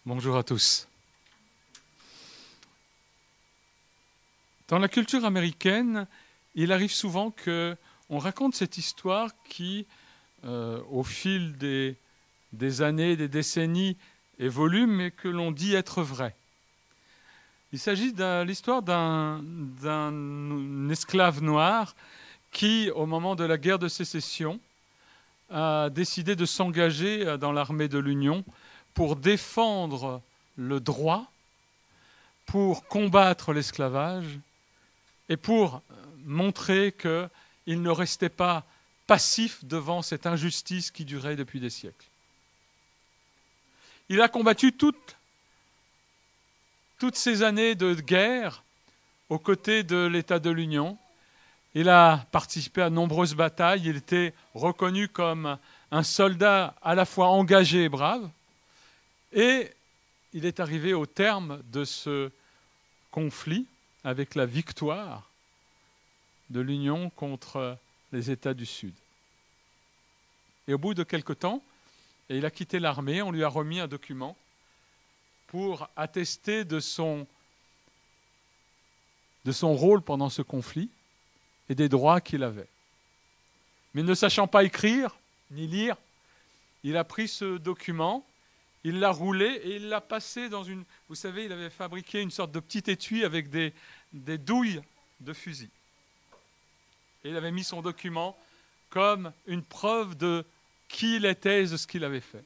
Bonjour à tous. Dans la culture américaine, il arrive souvent qu'on raconte cette histoire qui, au fil des années, des décennies, évolue, mais que l'on dit être vraie. Il s'agit de l'histoire d'un esclave noir qui, au moment de la guerre de sécession, a décidé de s'engager dans l'armée de l'Union pour défendre le droit, pour combattre l'esclavage et pour montrer qu'il ne restait pas passif devant cette injustice qui durait depuis des siècles. Il a combattu toutes ces années de guerre aux côtés de l'État de l'Union. Il a participé à de nombreuses batailles. Il était reconnu comme un soldat à la fois engagé et brave. Et il est arrivé au terme de ce conflit avec la victoire de l'Union contre les États du Sud. Et au bout de quelque temps, il a quitté l'armée, on lui a remis un document pour attester de son rôle pendant ce conflit et des droits qu'il avait. Mais ne sachant pas écrire ni lire, il a pris ce document, il l'a roulé et il l'a passé dans une... Vous savez, il avait fabriqué une sorte de petit étui avec des douilles de fusil. Et il avait mis son document comme une preuve de qui il était et de ce qu'il avait fait.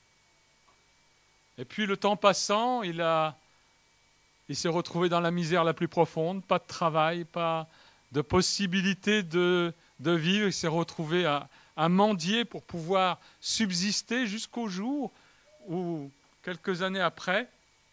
Et puis le temps passant, il s'est retrouvé dans la misère la plus profonde, pas de travail, pas de possibilité de vivre. Il s'est retrouvé à mendier pour pouvoir subsister jusqu'au jour où, quelques années après,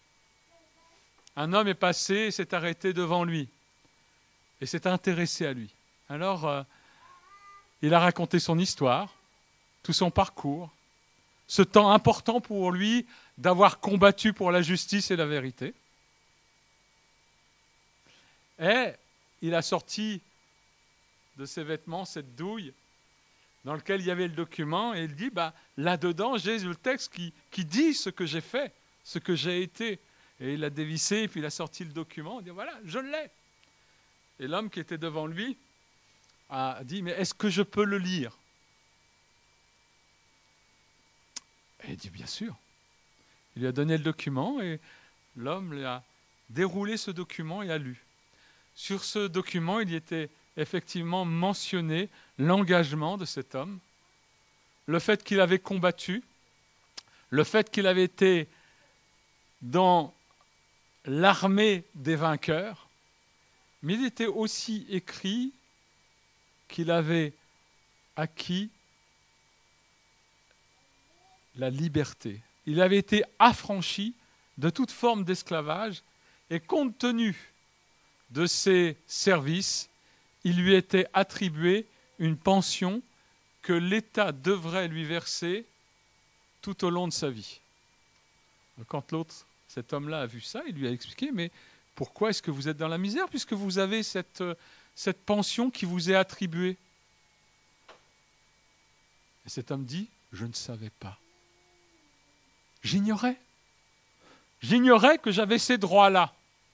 un homme est passé et s'est arrêté devant lui et s'est intéressé à lui. Alors, il a raconté son histoire, tout son parcours, ce temps important pour lui d'avoir combattu pour la justice et la vérité. Et il a sorti de ses vêtements cette douille dans laquelle il y avait le document et il dit, là-dedans, j'ai le texte qui dit ce que j'ai fait, ce que j'ai été. Et il a dévissé et puis il a sorti le document. Il dit, voilà, je l'ai. Et l'homme qui était devant lui a dit, mais est-ce que je peux le lire? Et il dit, bien sûr. Il lui a donné le document et l'homme lui a déroulé ce document et a lu. Sur ce document, il y était effectivement mentionné l'engagement de cet homme, le fait qu'il avait combattu, le fait qu'il avait été dans l'armée des vainqueurs, mais il était aussi écrit qu'il avait acquis la liberté. Il avait été affranchi de toute forme d'esclavage et compte tenu de ses services, il lui était attribué une pension que l'État devrait lui verser tout au long de sa vie. Quand cet homme-là a vu ça, il lui a expliqué, mais pourquoi est-ce que vous êtes dans la misère puisque vous avez cette pension qui vous est attribuée? Et cet homme dit, je ne savais pas. J'ignorais que j'avais ces droits-là.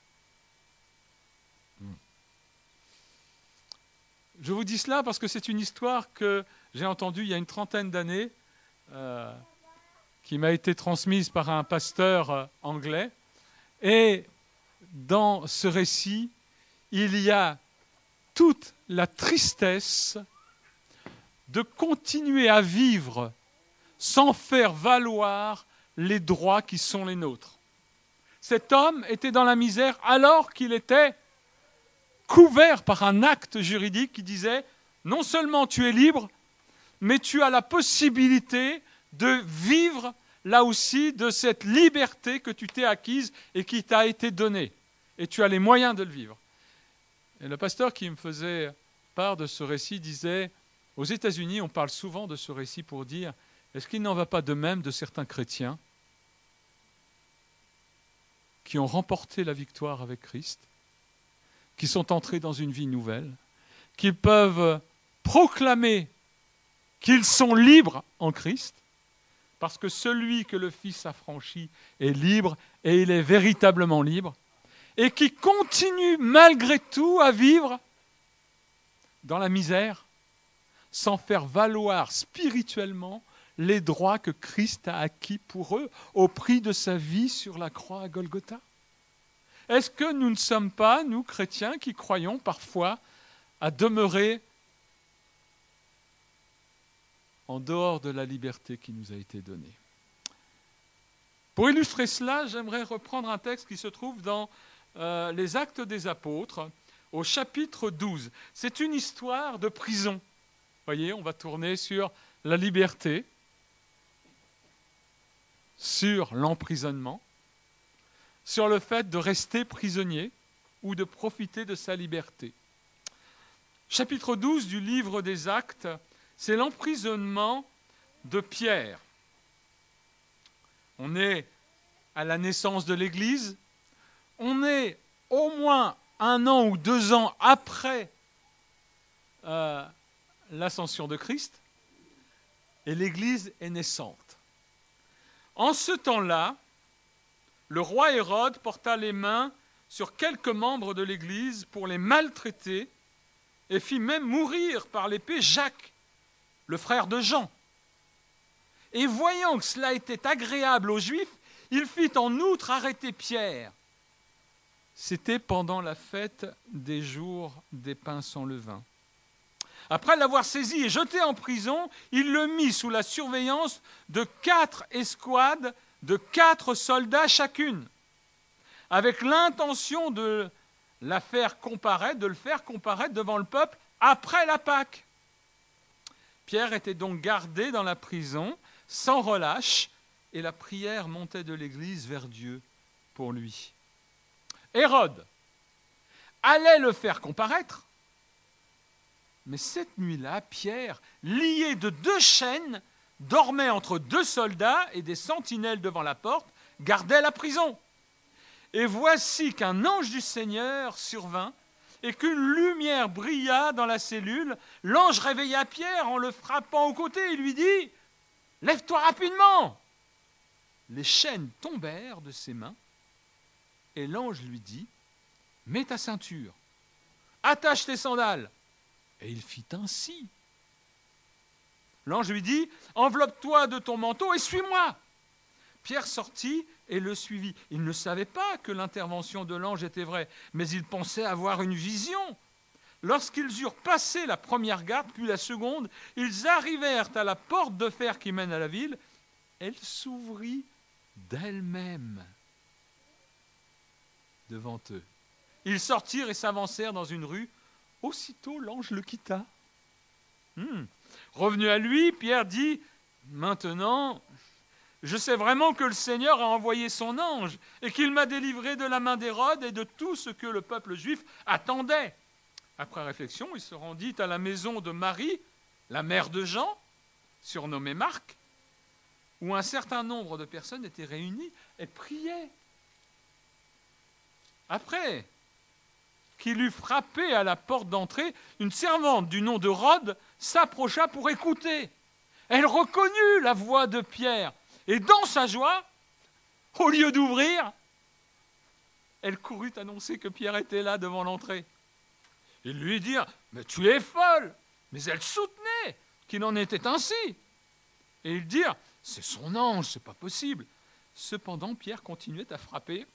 Je vous dis cela parce que c'est une histoire que j'ai entendue il y a une trentaine d'années, qui m'a été transmise par un pasteur anglais. Et dans ce récit, il y a toute la tristesse de continuer à vivre sans faire valoir les droits qui sont les nôtres. Cet homme était dans la misère alors qu'il était couvert par un acte juridique qui disait non seulement tu es libre, mais tu as la possibilité de vivre là aussi de cette liberté que tu t'es acquise et qui t'a été donnée. Et tu as les moyens de le vivre. Et le pasteur qui me faisait part de ce récit disait, aux États-Unis, on parle souvent de ce récit pour dire, est-ce qu'il n'en va pas de même de certains chrétiens qui ont remporté la victoire avec Christ, qui sont entrés dans une vie nouvelle, qui peuvent proclamer qu'ils sont libres en Christ, parce que celui que le Fils a franchi est libre, et il est véritablement libre, et qui continue malgré tout à vivre dans la misère, sans faire valoir spirituellement les droits que Christ a acquis pour eux au prix de sa vie sur la croix à Golgotha. Est-ce que nous ne sommes pas, nous chrétiens, qui croyons parfois à demeurer en dehors de la liberté qui nous a été donnée? Pour illustrer cela, j'aimerais reprendre un texte qui se trouve dans les Actes des Apôtres, au chapitre 12. C'est une histoire de prison. Vous voyez, on va tourner sur la liberté, sur l'emprisonnement, sur le fait de rester prisonnier ou de profiter de sa liberté. Chapitre 12 du livre des Actes, c'est l'emprisonnement de Pierre. On est à la naissance de l'Église, on est au moins 1 an ou 2 ans après l'ascension de Christ, et l'Église est naissante. En ce temps-là, le roi Hérode porta les mains sur quelques membres de l'Église pour les maltraiter et fit même mourir par l'épée Jacques, le frère de Jean. Et voyant que cela était agréable aux Juifs, il fit en outre arrêter Pierre. C'était pendant la fête des jours des pains sans levain. Après l'avoir saisi et jeté en prison, il le mit sous la surveillance de 4 escouades de 4 soldats chacune, avec l'intention de le faire comparaître devant le peuple après la Pâque. Pierre était donc gardé dans la prison, sans relâche, et la prière montait de l'Église vers Dieu pour lui. Hérode allait le faire comparaître, mais cette nuit-là, Pierre, lié de 2 chaînes, dormait entre 2 soldats et des sentinelles devant la porte, gardaient la prison. Et voici qu'un ange du Seigneur survint et qu'une lumière brilla dans la cellule. L'ange réveilla Pierre en le frappant au côté et lui dit « Lève-toi rapidement !» Les chaînes tombèrent de ses mains et l'ange lui dit « Mets ta ceinture, attache tes sandales. » Et il fit ainsi. L'ange lui dit « Enveloppe-toi de ton manteau et suis-moi !» Pierre sortit et le suivit. Il ne savait pas que l'intervention de l'ange était vraie, mais il pensait avoir une vision. Lorsqu'ils eurent passé la première garde, puis la seconde, ils arrivèrent à la porte de fer qui mène à la ville. Elle s'ouvrit d'elle-même devant eux. Ils sortirent et s'avancèrent dans une rue. Aussitôt, l'ange le quitta. Revenu à lui, Pierre dit « Maintenant, je sais vraiment que le Seigneur a envoyé son ange et qu'il m'a délivré de la main d'Hérode et de tout ce que le peuple juif attendait. » Après réflexion, il se rendit à la maison de Marie, la mère de Jean, surnommée Marc, où un certain nombre de personnes étaient réunies et priaient. Après qu'il eut frappé à la porte d'entrée, une servante du nom de Rhode s'approcha pour écouter. Elle reconnut la voix de Pierre et dans sa joie, au lieu d'ouvrir, elle courut annoncer que Pierre était là devant l'entrée. Ils lui dirent « Mais tu es folle !» Mais elle soutenait qu'il en était ainsi. Et ils dirent « C'est son ange, c'est pas possible !» Cependant, Pierre continuait à frapper.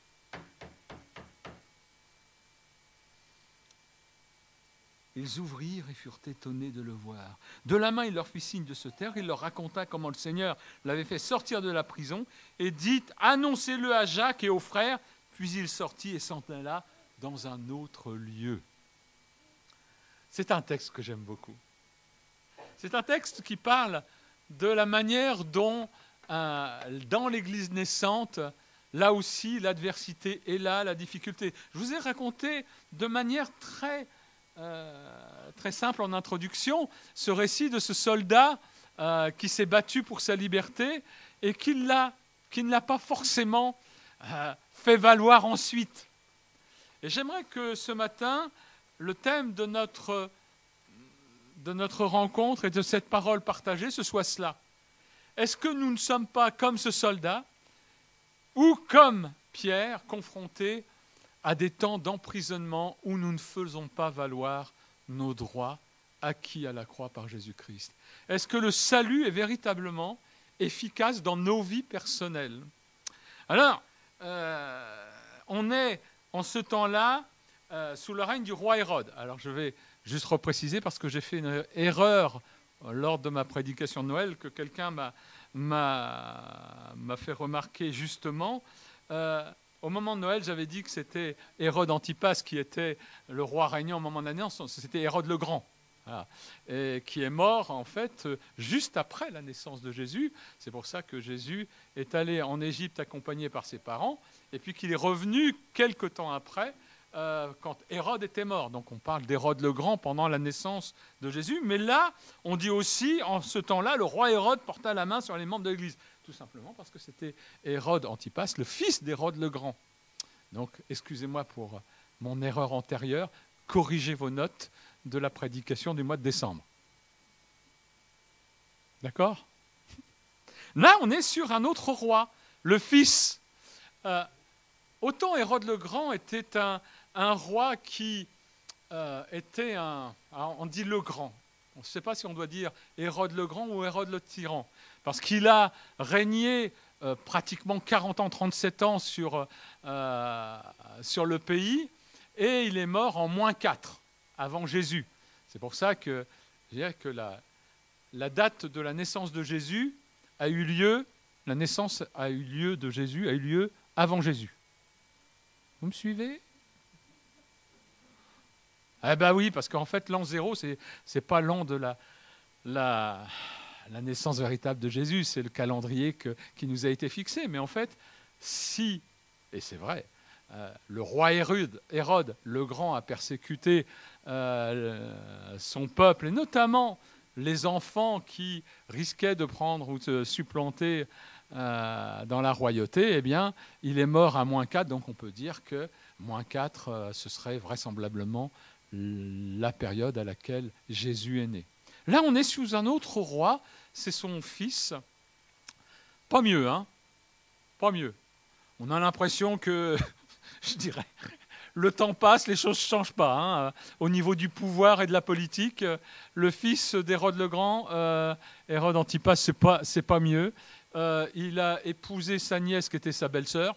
Ils ouvrirent et furent étonnés de le voir. De la main, il leur fit signe de se taire. Il leur raconta comment le Seigneur l'avait fait sortir de la prison et dit « Annoncez-le à Jacques et aux frères. » Puis il sortit et s'en alla dans un autre lieu. C'est un texte que j'aime beaucoup. C'est un texte qui parle de la manière dont, dans l'Église naissante, là aussi, l'adversité est là, la difficulté. Je vous ai raconté de manière très simple en introduction ce récit de ce soldat qui s'est battu pour sa liberté et qui ne l'a pas forcément fait valoir ensuite. Et j'aimerais que ce matin, le thème de notre rencontre et de cette parole partagée, ce soit cela. est-ce que nous ne sommes pas comme ce soldat ou comme Pierre, confrontés à des temps d'emprisonnement où nous ne faisons pas valoir nos droits acquis à la croix par Jésus-Christ? Est-ce que le salut est véritablement efficace dans nos vies personnelles? Alors, on est en ce temps-là sous le règne du roi Hérode. Alors je vais juste repréciser parce que j'ai fait une erreur lors de ma prédication de Noël que quelqu'un m'a fait remarquer justement. Au moment de Noël, j'avais dit que c'était Hérode Antipas qui était le roi régnant au moment de la naissance. C'était Hérode le Grand. Voilà. Et qui est mort en fait juste après la naissance de Jésus. C'est pour ça que Jésus est allé en Égypte accompagné par ses parents et puis qu'il est revenu quelque temps après quand Hérode était mort. Donc on parle d'Hérode le Grand pendant la naissance de Jésus, mais là on dit aussi en ce temps-là le roi Hérode porta la main sur les membres de l'Église, tout simplement parce que c'était Hérode Antipas, le fils d'Hérode le Grand. Donc excusez-moi pour mon erreur antérieure, corrigez vos notes de la prédication du mois de décembre. D'accord? Là, on est sur un autre roi, le fils. Autant Hérode le Grand était un roi qui était on dit le Grand. On ne sait pas si on doit dire Hérode le Grand ou Hérode le Tyran, parce qu'il a régné pratiquement 40 ans, 37 ans sur le pays, et il est mort en -4. Avant Jésus. C'est pour ça que je dirais que la date de la naissance de Jésus a eu lieu, la naissance a eu lieu de Jésus a eu lieu avant Jésus. Vous me suivez? Eh bien oui, parce qu'en fait l'an 0, c'est pas l'an de la naissance véritable de Jésus, c'est le calendrier qui nous a été fixé. Mais en fait, si, et c'est vrai, le roi Hérode le Grand a persécuté son peuple, et notamment les enfants qui risquaient de prendre ou de supplanter dans la royauté, eh bien, il est mort à -4, donc on peut dire que -4, ce serait vraisemblablement la période à laquelle Jésus est né. Là, on est sous un autre roi, c'est son fils. Pas mieux, hein? Pas mieux. On a l'impression que, je dirais, le temps passe, les choses ne changent pas. Hein. Au niveau du pouvoir et de la politique, le fils d'Hérode le Grand, Hérode Antipas, c'est pas mieux. Il a épousé sa nièce qui était sa belle-sœur.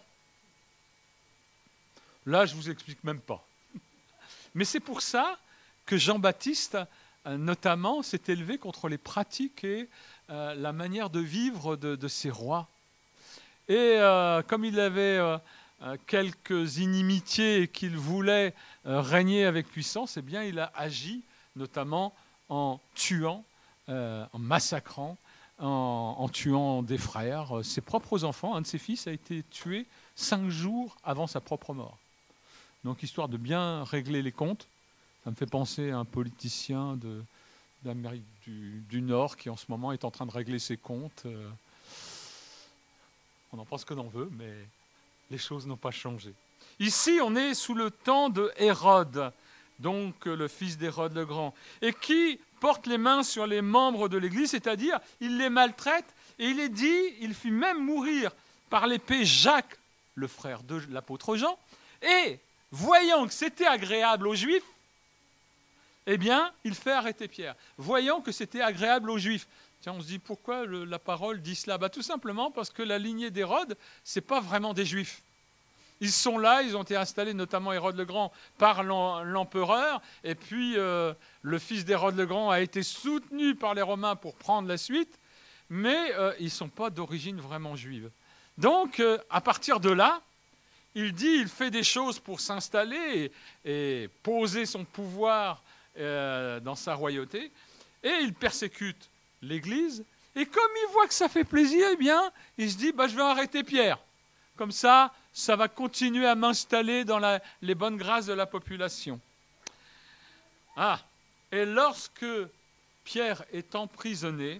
Là, je ne vous explique même pas. Mais c'est pour ça que Jean-Baptiste, notamment, s'est élevé contre les pratiques et la manière de vivre de ces rois. Et comme il avait quelques inimitiés et qu'il voulait régner avec puissance, eh bien, il a agi notamment en tuant, en massacrant, en tuant des frères. Ses propres enfants, un de ses fils a été tué 5 jours avant sa propre mort. Donc, histoire de bien régler les comptes, ça me fait penser à un politicien d'Amérique du Nord qui en ce moment est en train de régler ses comptes. On en pense que l'on veut, mais les choses n'ont pas changé. Ici, on est sous le temps de Hérode, donc le fils d'Hérode le Grand, et qui porte les mains sur les membres de l'Église, c'est-à-dire il les maltraite, et il est dit, il fit même mourir par l'épée Jacques, le frère de l'apôtre Jean, et voyant que c'était agréable aux Juifs, eh bien, il fait arrêter Pierre, voyant que c'était agréable aux Juifs. Tiens, on se dit, pourquoi la parole dit cela? Tout simplement parce que la lignée d'Hérode, ce n'est pas vraiment des Juifs. Ils sont là, ils ont été installés, notamment Hérode le Grand, par l'empereur, et puis le fils d'Hérode le Grand a été soutenu par les Romains pour prendre la suite, mais ils ne sont pas d'origine vraiment juive. Donc, à partir de là, il fait des choses pour s'installer et poser son pouvoir dans sa royauté, et il persécute l'Église, et comme il voit que ça fait plaisir, eh bien, il se dit, je vais arrêter Pierre. Comme ça va continuer à m'installer dans les bonnes grâces de la population. Et lorsque Pierre est emprisonné,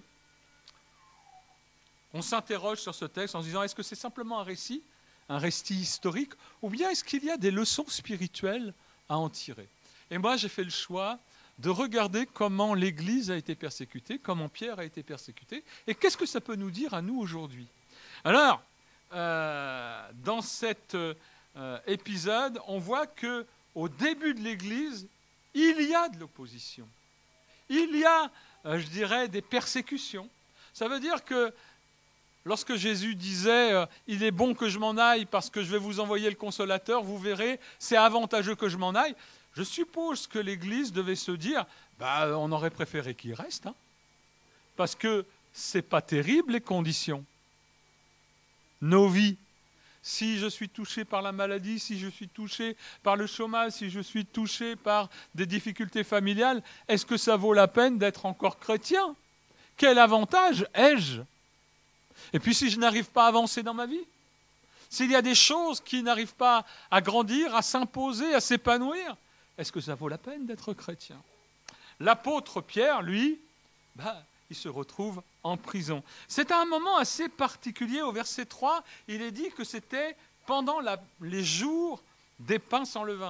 on s'interroge sur ce texte en se disant, est-ce que c'est simplement un récit historique, ou bien est-ce qu'il y a des leçons spirituelles à en tirer? Et moi, j'ai fait le choix de regarder comment l'Église a été persécutée, comment Pierre a été persécuté, et qu'est-ce que ça peut nous dire à nous aujourd'hui. Alors, dans cet épisode, on voit qu'au début de l'Église, il y a de l'opposition. Il y a, je dirais, des persécutions. Ça veut dire que lorsque Jésus disait « Il est bon que je m'en aille parce que je vais vous envoyer le consolateur, vous verrez, c'est avantageux que je m'en aille », je suppose que l'Église devait se dire « On aurait préféré qu'il reste, hein, parce que ce n'est pas terrible les conditions. Nos vies, si je suis touché par la maladie, si je suis touché par le chômage, si je suis touché par des difficultés familiales, est-ce que ça vaut la peine d'être encore chrétien ? Quel avantage ai-je ? Et puis si je n'arrive pas à avancer dans ma vie, s'il y a des choses qui n'arrivent pas à grandir, à s'imposer, à s'épanouir, est-ce que ça vaut la peine d'être chrétien ? L'apôtre Pierre, lui, il se retrouve en prison. C'est un moment assez particulier. Au verset 3, il est dit que c'était pendant les jours des pains sans levain.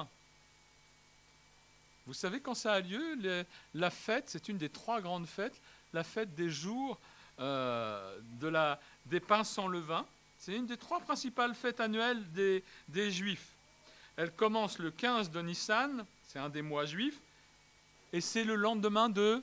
Vous savez quand ça a lieu, la fête, c'est une des 3 grandes fêtes, la fête des jours des pains sans levain. C'est une des 3 principales fêtes annuelles des Juifs. Elle commence le 15 de Nissan, c'est un des mois juifs, et c'est le lendemain de...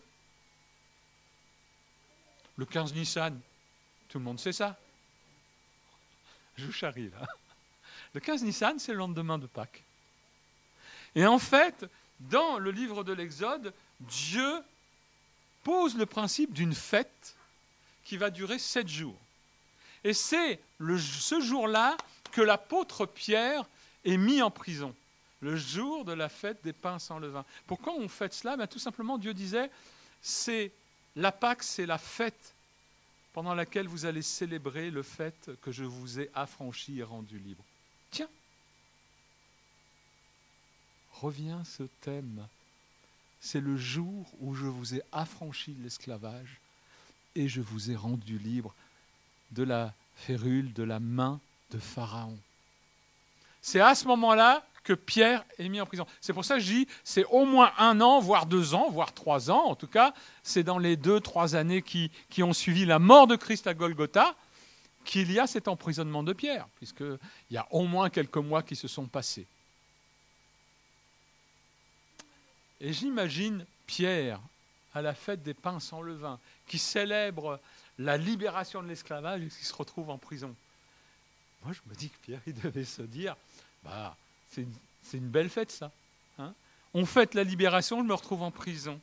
Le 15 Nissan, tout le monde sait ça. Je vous charrie là. Le 15 Nissan, c'est le lendemain de Pâques. Et en fait, dans le livre de l'Exode, Dieu pose le principe d'une fête qui va durer 7 jours. Et c'est ce jour-là que l'apôtre Pierre est mis en prison, le jour de la fête des pains sans levain. Pourquoi on fête cela ? Tout simplement, Dieu disait, la Pâque, c'est la fête pendant laquelle vous allez célébrer le fait que je vous ai affranchi et rendu libre. Tiens, revient ce thème. C'est le jour où je vous ai affranchi de l'esclavage et je vous ai rendu libre de la férule, de la main de Pharaon. C'est à ce moment-là que Pierre est mis en prison. C'est pour ça que je dis, c'est au moins 1 an, voire 2 ans, voire 3 ans. En tout cas, c'est dans les 2-3 années qui ont suivi la mort de Christ à Golgotha qu'il y a cet emprisonnement de Pierre, puisqu'il y a au moins quelques mois qui se sont passés. Et j'imagine Pierre, à la fête des pains sans levain, qui célèbre la libération de l'esclavage et qui se retrouve en prison. Moi, je me dis que Pierre, il devait se dire, c'est une belle fête, ça. Hein, on fête la libération, je me retrouve en prison.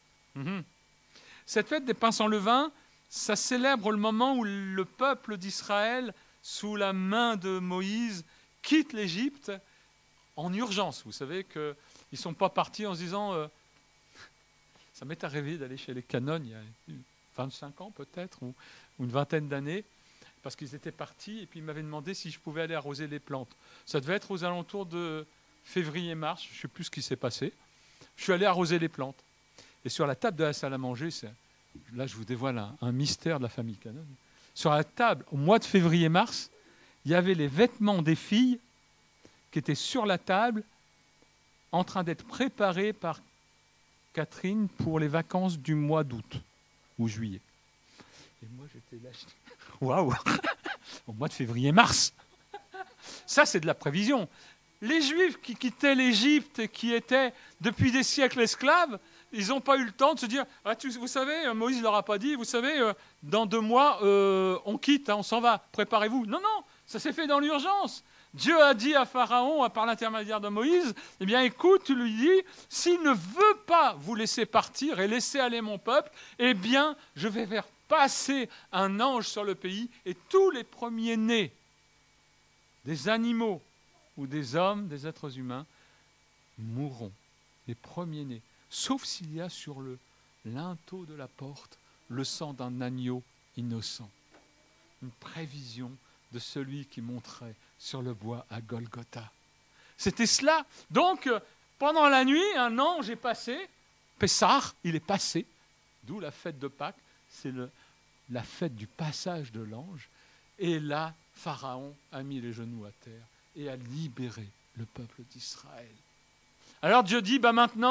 Cette fête des pains sans levain, ça célèbre le moment où le peuple d'Israël, sous la main de Moïse, quitte l'Égypte en urgence. Vous savez qu'ils ne sont pas partis en se disant ça m'est arrivé d'aller chez les Canones il y a 25 ans peut-être, ou une vingtaine d'années, parce qu'ils étaient partis et puis ils m'avaient demandé si je pouvais aller arroser les plantes. Ça devait être aux alentours de février-mars, je ne sais plus ce qui s'est passé. Je suis allé arroser les plantes. Et sur la table de la salle à manger, là je vous dévoile un mystère de la famille Canon. Sur la table, au mois de février-mars, il y avait les vêtements des filles qui étaient sur la table en train d'être préparés par Catherine pour les vacances du mois d'août ou juillet. Et moi j'étais là, waouh, au mois de février-mars. Ça c'est de la prévision. Les Juifs qui quittaient l'Égypte et qui étaient depuis des siècles esclaves, ils n'ont pas eu le temps de se dire vous savez, Moïse ne leur a pas dit, vous savez, dans 2 mois, on quitte, on s'en va, préparez-vous. Non, ça s'est fait dans l'urgence. Dieu a dit à Pharaon, par l'intermédiaire de Moïse, eh bien écoute, lui dis, s'il ne veut pas vous laisser partir et laisser aller mon peuple, eh bien je vais faire passer un ange sur le pays et tous les premiers-nés des animaux ou des hommes, des êtres humains, mourront. Les premiers-nés. Sauf s'il y a sur le linteau de la porte le sang d'un agneau innocent. Une prévision de celui qui monterait sur le bois à Golgotha. C'était cela. Donc, pendant la nuit, un ange est passé. Pessah, il est passé. D'où la fête de Pâques. C'est la fête du passage de l'ange. Et là, Pharaon a mis les genoux à terre et a libéré le peuple d'Israël. Alors Dieu dit, maintenant,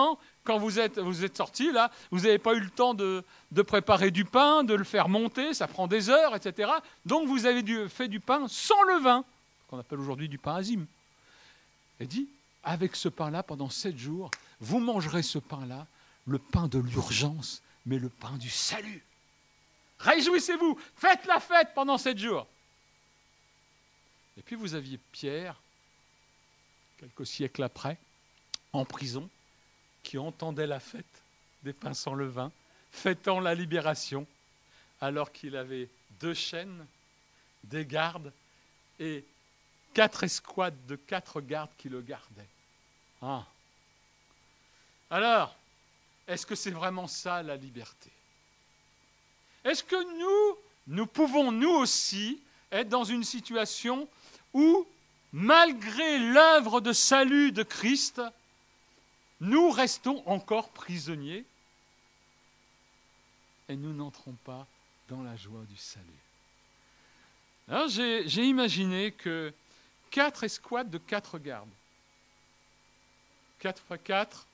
quand vous êtes sortis, là, vous n'avez pas eu le temps de préparer du pain, de le faire monter, ça prend des heures, etc. Donc vous avez fait du pain sans levain, qu'on appelle aujourd'hui du pain azime. Et dit, avec ce pain-là, pendant 7 jours, vous mangerez ce pain-là, le pain de l'urgence, mais le pain du salut. Réjouissez-vous, faites la fête pendant 7 jours. Et puis vous aviez Pierre, quelques siècles après, en prison, qui entendait la fête des pains sans levain, fêtant la libération, alors qu'il avait 2 chaînes, des gardes et 4 escouades de 4 gardes qui le gardaient. Ah. Alors, est-ce que c'est vraiment ça la liberté? Est-ce que nous pouvons nous aussi être dans une situation où, malgré l'œuvre de salut de Christ, nous restons encore prisonniers et nous n'entrons pas dans la joie du salut? Alors j'ai imaginé que 4 escouades de 4 gardes. 4 x 4.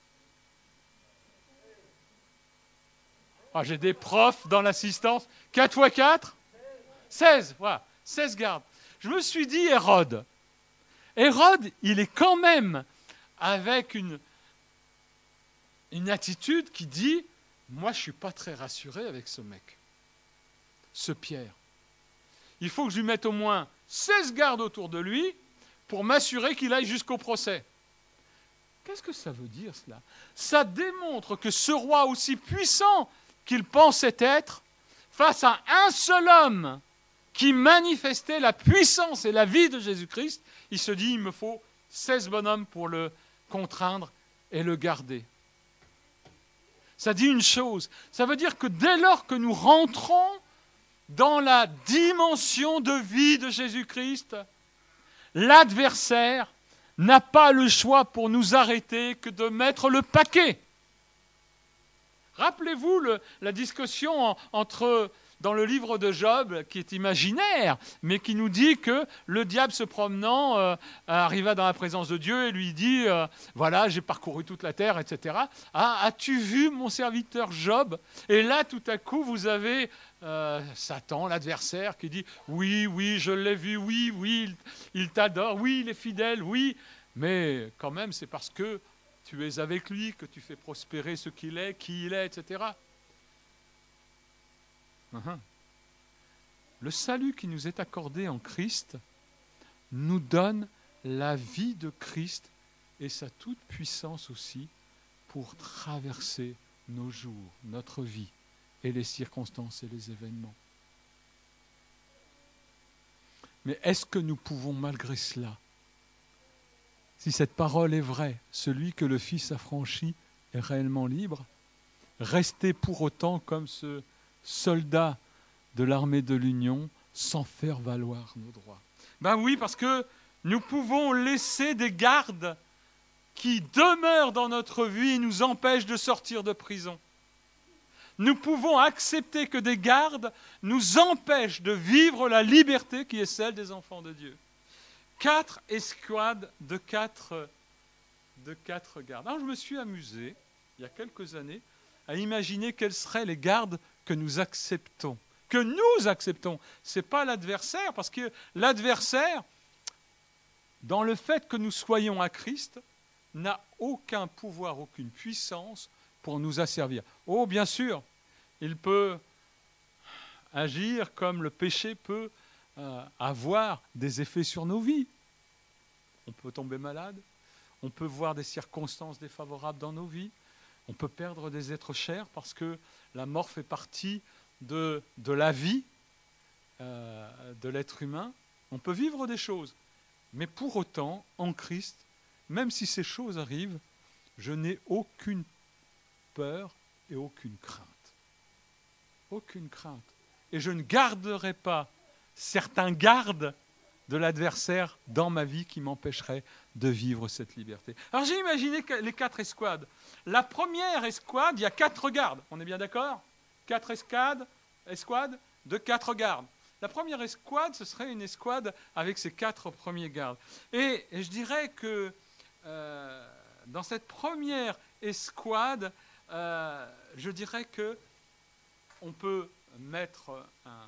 Ah, j'ai des profs dans l'assistance. 4 x 4 16, voilà, 16 gardes. Je me suis dit, Hérode, il est quand même avec une attitude qui dit, moi je ne suis pas très rassuré avec ce mec, ce Pierre. Il faut que je lui mette au moins 16 gardes autour de lui pour m'assurer qu'il aille jusqu'au procès. Qu'est-ce que ça veut dire cela? Ça démontre que ce roi aussi puissant qu'il pensait être, face à un seul homme qui manifestait la puissance et la vie de Jésus-Christ, il se dit, il me faut 16 bonhommes pour le contraindre et le garder. Ça dit une chose, ça veut dire que dès lors que nous rentrons dans la dimension de vie de Jésus-Christ, l'adversaire n'a pas le choix pour nous arrêter que de mettre le paquet. Rappelez-vous la discussion dans le livre de Job, qui est imaginaire, mais qui nous dit que le diable se promenant arriva dans la présence de Dieu et lui dit, voilà, j'ai parcouru toute la terre, etc. Ah, as-tu vu mon serviteur Job? Et là, tout à coup, vous avez Satan, l'adversaire, qui dit, oui, je l'ai vu, oui, il t'adore, oui, il est fidèle, oui, mais quand même, c'est parce que tu es avec lui que tu fais prospérer ce qu'il est, qui il est, etc. Le salut qui nous est accordé en Christ nous donne la vie de Christ et sa toute puissance aussi pour traverser nos jours, notre vie et les circonstances et les événements. Mais est-ce que nous pouvons malgré cela, si cette parole est vraie, celui que le Fils a franchi est réellement libre, rester pour autant comme ce soldat de l'armée de l'Union sans faire valoir nos droits? Ben oui, parce que nous pouvons laisser des gardes qui demeurent dans notre vie et nous empêchent de sortir de prison. Nous pouvons accepter que des gardes nous empêchent de vivre la liberté qui est celle des enfants de Dieu. 4 escouades de 4 gardes. Alors je me suis amusé, il y a quelques années, à imaginer quels seraient les gardes que nous acceptons. Que nous acceptons. Ce n'est pas l'adversaire, parce que l'adversaire, dans le fait que nous soyons à Christ, n'a aucun pouvoir, aucune puissance pour nous asservir. Oh, bien sûr, il peut agir comme le péché peut avoir des effets sur nos vies. On peut tomber malade, on peut voir des circonstances défavorables dans nos vies, on peut perdre des êtres chers parce que la mort fait partie de la vie de l'être humain. On peut vivre des choses, mais pour autant, en Christ, même si ces choses arrivent, je n'ai aucune peur et aucune crainte. Aucune crainte. Et je ne garderai pas certains gardes de l'adversaire dans ma vie qui m'empêcheraient de vivre cette liberté. Alors j'ai imaginé les 4 escouades. La première escouade, il y a 4 gardes. On est bien d'accord? 4 escouades de 4 gardes. La première escouade, ce serait une escouade avec ses 4 premiers gardes. Et je dirais que dans cette première escouade, je dirais que on peut mettre un...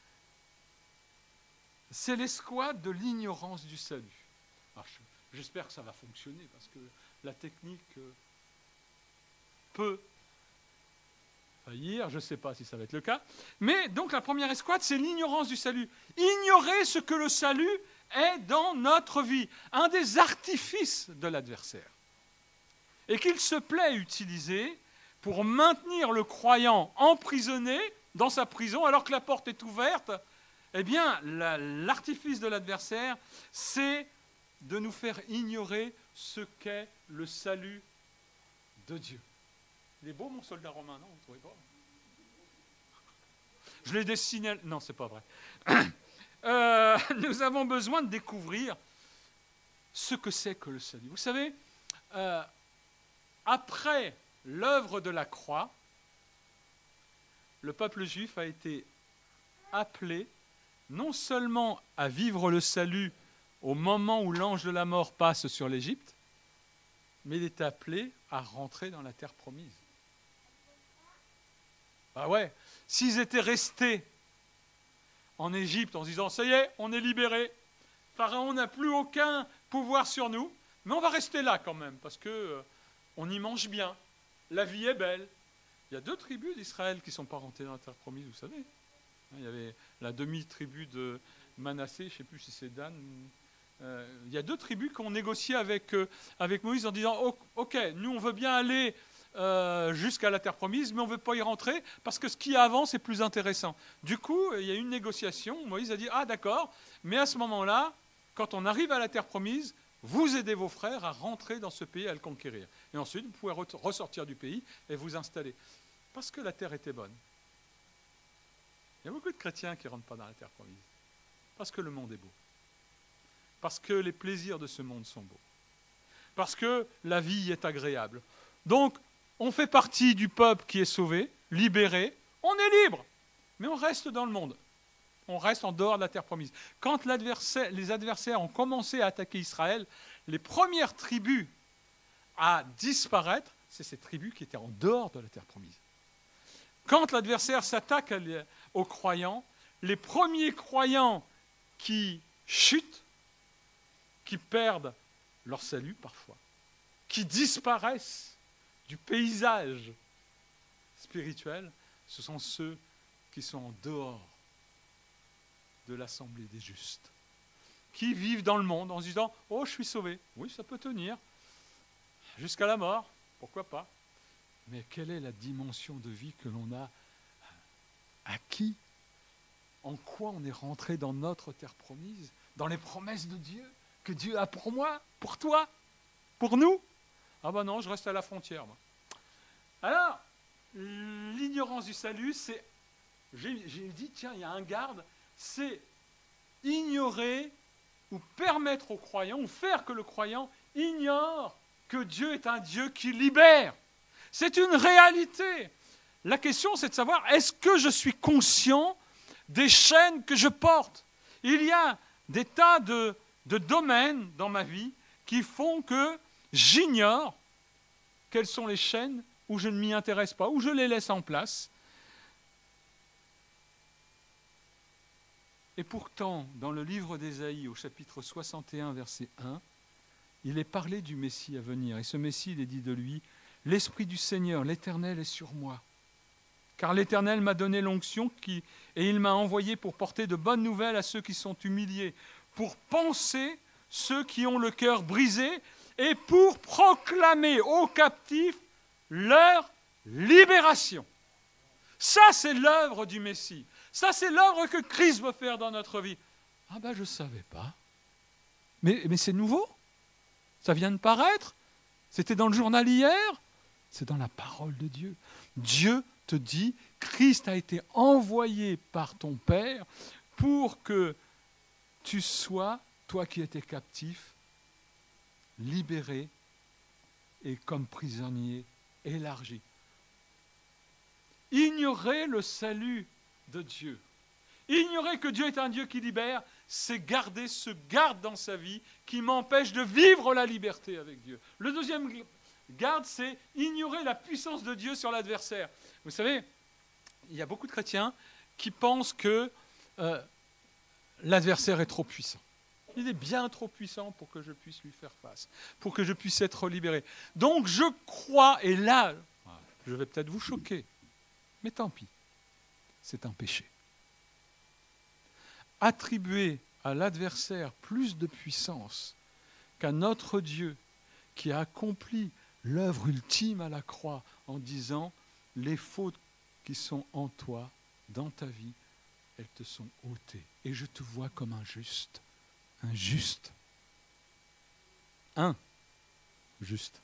C'est l'escouade de l'ignorance du salut. Alors, j'espère que ça va fonctionner, parce que la technique peut faillir, je ne sais pas si ça va être le cas. Mais donc la première escouade, c'est l'ignorance du salut. Ignorer ce que le salut est dans notre vie, un des artifices de l'adversaire. Et qu'il se plaît utiliser pour maintenir le croyant emprisonné dans sa prison alors que la porte est ouverte. Eh bien, l'artifice de l'adversaire, c'est de nous faire ignorer ce qu'est le salut de Dieu. Il est beau, mon soldat romain, non? Vous ne trouvez pas? Je l'ai dessiné... Non, c'est pas vrai. Nous avons besoin de découvrir ce que c'est que le salut. Vous savez, après l'œuvre de la croix, le peuple juif a été appelé non seulement à vivre le salut au moment où l'ange de la mort passe sur l'Égypte, mais il est appelé à rentrer dans la terre promise. Ah ouais, s'ils étaient restés en Égypte en se disant « ça y est, on est libérés, Pharaon n'a plus aucun pouvoir sur nous, mais on va rester là quand même, parce qu'on y mange bien, la vie est belle ». Il y a 2 tribus d'Israël qui ne sont pas rentrées dans la terre promise, vous savez. Il y avait la demi-tribu de Manassé, je ne sais plus si c'est Dan. Il y a 2 tribus qui ont négocié avec Moïse en disant « Ok, nous on veut bien aller jusqu'à la terre promise, mais on ne veut pas y rentrer parce que ce qu'il y a avant, c'est plus intéressant. » Du coup, il y a eu une négociation. Moïse a dit « Ah d'accord, mais à ce moment-là, quand on arrive à la terre promise, vous aidez vos frères à rentrer dans ce pays, à le conquérir. Et ensuite, vous pouvez ressortir du pays et vous installer. » Parce que la terre était bonne. Il y a beaucoup de chrétiens qui ne rentrent pas dans la terre promise. Parce que le monde est beau. Parce que les plaisirs de ce monde sont beaux. Parce que la vie est agréable. Donc, on fait partie du peuple qui est sauvé, libéré. On est libre, mais on reste dans le monde. On reste en dehors de la terre promise. Quand les adversaires ont commencé à attaquer Israël, les premières tribus à disparaître, c'est ces tribus qui étaient en dehors de la terre promise. Quand l'adversaire s'attaque aux croyants, les premiers croyants qui chutent, qui perdent leur salut parfois, qui disparaissent du paysage spirituel, ce sont ceux qui sont en dehors de l'assemblée des justes, qui vivent dans le monde en se disant « Oh, je suis sauvé. » Oui, ça peut tenir. Jusqu'à la mort, pourquoi pas. Mais quelle est la dimension de vie que l'on a acquis? En quoi on est rentré dans notre terre promise? Dans les promesses de Dieu que Dieu a pour moi, pour toi, pour nous? Ah ben non, je reste à la frontière, moi. Alors, l'ignorance du salut, c'est... J'ai dit, tiens, il y a un garde, c'est ignorer ou permettre au croyant, ou faire que le croyant ignore que Dieu est un Dieu qui libère. C'est une réalité. La question, c'est de savoir, est-ce que je suis conscient des chaînes que je porte? Il y a des tas de domaines dans ma vie qui font que j'ignore quelles sont les chaînes où je ne m'y intéresse pas, où je les laisse en place. Et pourtant, dans le livre d'Ésaïe, au chapitre 61, verset 1, il est parlé du Messie à venir. Et ce Messie, il est dit de lui, « L'Esprit du Seigneur, l'Éternel, est sur moi. Car l'Éternel m'a donné l'onction et il m'a envoyé pour porter de bonnes nouvelles à ceux qui sont humiliés, pour panser ceux qui ont le cœur brisé et pour proclamer aux captifs leur libération. » Ça, c'est l'œuvre du Messie. Ça, c'est l'œuvre que Christ veut faire dans notre vie. Ah ben, je ne savais pas. Mais c'est nouveau. Ça vient de paraître. C'était dans le journal hier. C'est dans la parole de Dieu. Dieu te dit, Christ a été envoyé par ton Père pour que tu sois, toi qui étais captif, libéré et comme prisonnier élargi. Ignorer le salut de Dieu, ignorer que Dieu est un Dieu qui libère, c'est garder ce garde dans sa vie qui m'empêche de vivre la liberté avec Dieu. Le deuxième Garde, c'est ignorer la puissance de Dieu sur l'adversaire. Vous savez, il y a beaucoup de chrétiens qui pensent que l'adversaire est trop puissant. Il est bien trop puissant pour que je puisse lui faire face, pour que je puisse être libéré. Donc je crois, et là, je vais peut-être vous choquer, mais tant pis, c'est un péché. Attribuer à l'adversaire plus de puissance qu'à notre Dieu qui a accompli l'œuvre ultime à la croix en disant « Les fautes qui sont en toi, dans ta vie, elles te sont ôtées. Et je te vois comme un juste. » Un juste. Un juste.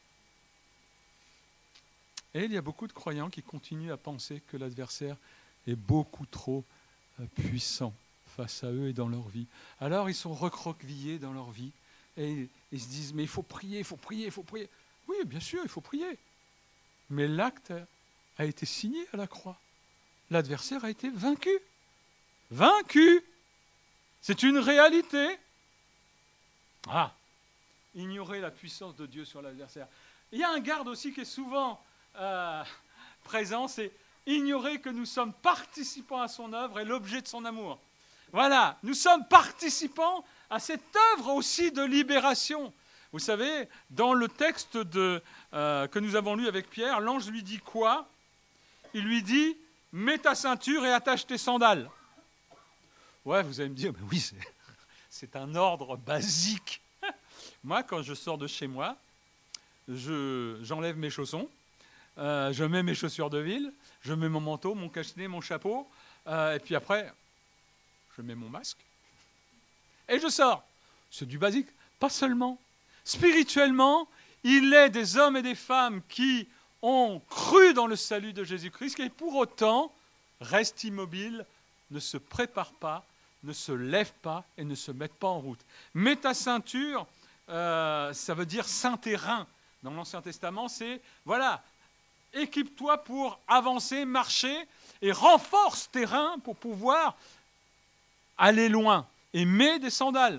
Et il y a beaucoup de croyants qui continuent à penser que l'adversaire est beaucoup trop puissant face à eux et dans leur vie. Alors ils sont recroquevillés dans leur vie et ils se disent « Mais il faut prier, il faut prier, il faut prier. » Oui, bien sûr, il faut prier. Mais l'acte a été signé à la croix. L'adversaire a été vaincu. Vaincu! C'est une réalité. Ah, ignorer la puissance de Dieu sur l'adversaire. Il y a un garde aussi qui est souvent présent, c'est ignorer que nous sommes participants à son œuvre et l'objet de son amour. Voilà, nous sommes participants à cette œuvre aussi de libération. Vous savez, dans le texte que nous avons lu avec Pierre, l'ange lui dit quoi? Il lui dit « Mets ta ceinture et attache tes sandales ». Ouais, vous allez me dire, ben oui, c'est un ordre basique. Moi, quand je sors de chez moi, j'enlève mes chaussons, je mets mes chaussures de ville, je mets mon manteau, mon cache-nez, mon chapeau, et puis après, je mets mon masque, et je sors. C'est du basique, pas seulement. Spirituellement, il est des hommes et des femmes qui ont cru dans le salut de Jésus-Christ, et pour autant restent immobiles, ne se préparent pas, ne se lèvent pas et ne se mettent pas en route. Mets ta ceinture, ça veut dire saint terrain. Dans l'Ancien Testament, c'est, voilà, équipe-toi pour avancer, marcher, et renforce tes reins pour pouvoir aller loin. Et mets des sandales.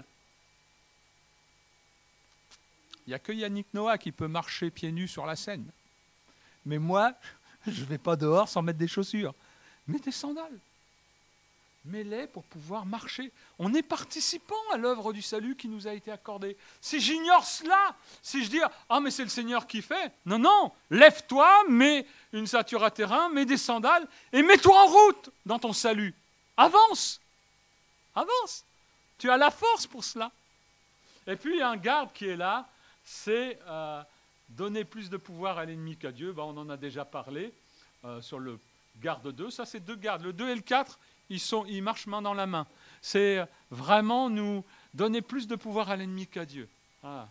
Il n'y a que Yannick Noah qui peut marcher pieds nus sur la Seine. Mais moi, je ne vais pas dehors sans mettre des chaussures. Mets des sandales. Mets-les pour pouvoir marcher. On est participant à l'œuvre du salut qui nous a été accordée. Si j'ignore cela, si je dis « Ah, mais c'est le Seigneur qui fait », non, non, lève-toi, mets une ceinture à terrain, mets des sandales et mets-toi en route dans ton salut. Avance, avance. Tu as la force pour cela. Et puis, il y a un garde qui est là, c'est donner plus de pouvoir à l'ennemi qu'à Dieu. On en a déjà parlé sur le garde 2. Ça, c'est deux gardes. Le 2 et le 4, ils marchent main dans la main. C'est vraiment nous donner plus de pouvoir à l'ennemi qu'à Dieu. Ah.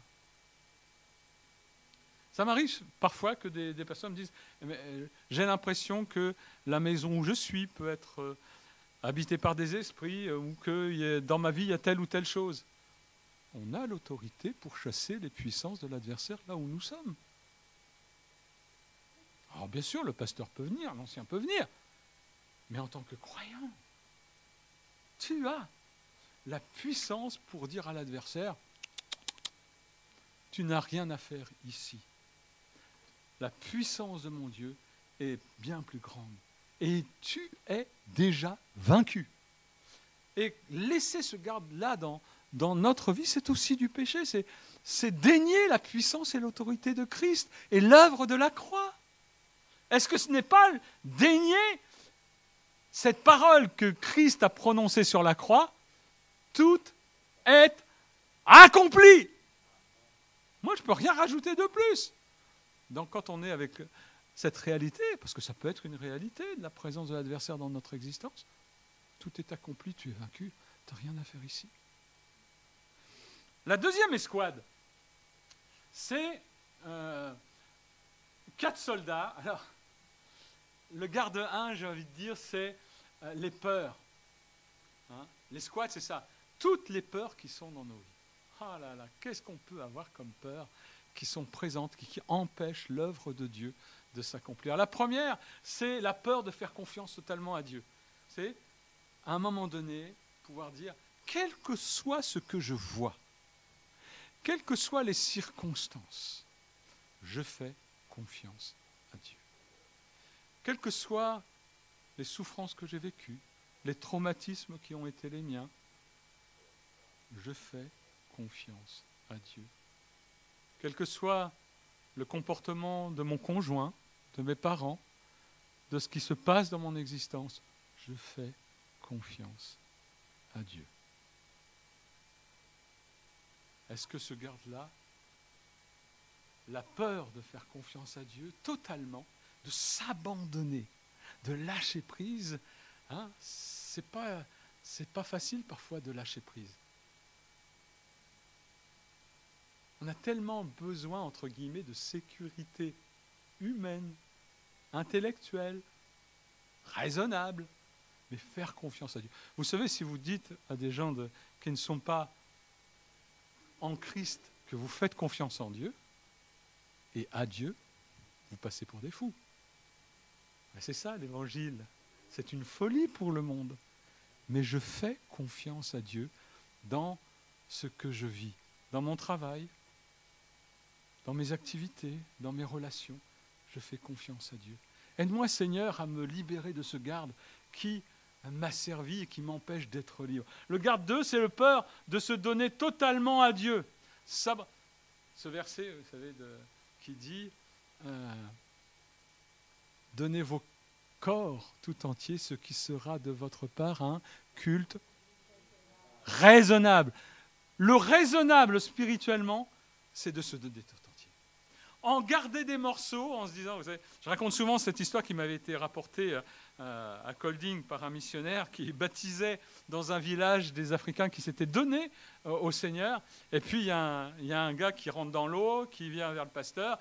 Ça m'arrive parfois que des personnes me disent « J'ai l'impression que la maison où je suis peut être habitée par des esprits ou que dans ma vie, il y a telle ou telle chose. » On a l'autorité pour chasser les puissances de l'adversaire là où nous sommes. Alors bien sûr, le pasteur peut venir, l'ancien peut venir, mais en tant que croyant, tu as la puissance pour dire à l'adversaire « Tu n'as rien à faire ici. La puissance de mon Dieu est bien plus grande. Et tu es déjà vaincu. » Et laisser ce garde-là dans notre vie, c'est aussi du péché. C'est dénier la puissance et l'autorité de Christ et l'œuvre de la croix. Est-ce que ce n'est pas dénier cette parole que Christ a prononcée sur la croix? Tout est accompli. Moi, je ne peux rien rajouter de plus. Donc, quand on est avec cette réalité, parce que ça peut être une réalité de la présence de l'adversaire dans notre existence, tout est accompli, tu es vaincu, tu n'as rien à faire ici. La deuxième escouade, c'est 4 soldats. Alors, le garde 1, j'ai envie de dire, c'est les peurs. Hein? L'escouade, c'est ça. Toutes les peurs qui sont dans nos vies. Ah là là, qu'est-ce qu'on peut avoir comme peurs qui sont présentes, qui empêchent l'œuvre de Dieu de s'accomplir. La première, c'est la peur de faire confiance totalement à Dieu. C'est, à un moment donné, pouvoir dire, quel que soit ce que je vois, quelles que soient les circonstances, je fais confiance à Dieu. Quelles que soient les souffrances que j'ai vécues, les traumatismes qui ont été les miens, je fais confiance à Dieu. Quel que soit le comportement de mon conjoint, de mes parents, de ce qui se passe dans mon existence, je fais confiance à Dieu. Est-ce que ce garde-là, la peur de faire confiance à Dieu totalement, de s'abandonner, de lâcher prise, hein, c'est pas facile parfois de lâcher prise. On a tellement besoin, entre guillemets, de sécurité humaine, intellectuelle, raisonnable, mais faire confiance à Dieu. Vous savez, si vous dites à des gens qui ne sont pas en Christ que vous faites confiance en Dieu et à Dieu, vous passez pour des fous. Mais c'est ça l'évangile. C'est une folie pour le monde. Mais je fais confiance à Dieu dans ce que je vis, dans mon travail, dans mes activités, dans mes relations. Je fais confiance à Dieu. Aide-moi, Seigneur, à me libérer de ce garde qui m'a servi et qui m'empêche d'être libre. Le garde 2, c'est le peur de se donner totalement à Dieu. Ça, ce verset, vous savez, qui dit donnez vos corps tout entier, ce qui sera de votre part un culte raisonnable. Le raisonnable spirituellement, c'est de se donner tout entier. En garder des morceaux, en se disant, vous savez, je raconte souvent cette histoire qui m'avait été rapportée à Kolding par un missionnaire qui baptisait dans un village des Africains qui s'étaient donnés au Seigneur. Et puis il y a un gars qui rentre dans l'eau, qui vient vers le pasteur